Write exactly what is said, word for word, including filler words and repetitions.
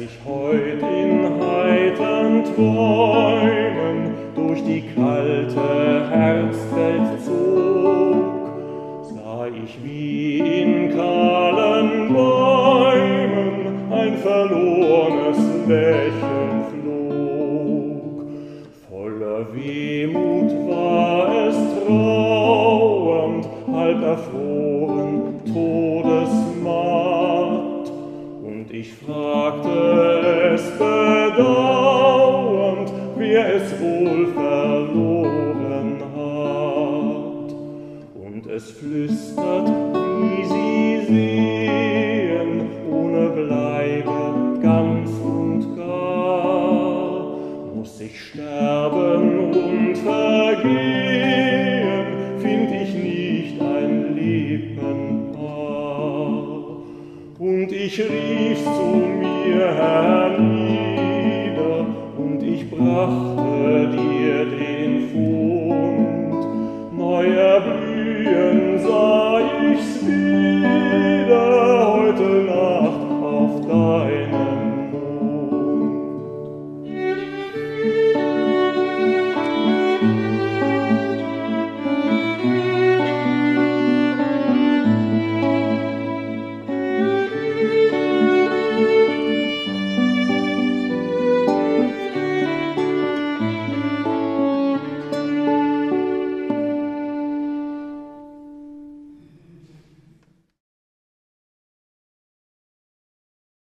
ich heut in heitern Träumen durch die kalte Herbstwelt zog, sah ich, wie in kahlen Bäumen ein verlornes Lächeln flog. Voller Wehmut war es trauernd, halb erfroren, todesmatt, und ich fragte es bedauernd, wer es wohl verloren hat. Und es flüstert, wie Sie sehen, ohne Bleibe ganz und gar, muss ich sterben und vergehen, find ich nicht ein Lippenpaar. Und ich rief's zu mir hernieder, und ich brachte dir den Fund. Neu erblühen sah ich's wieder,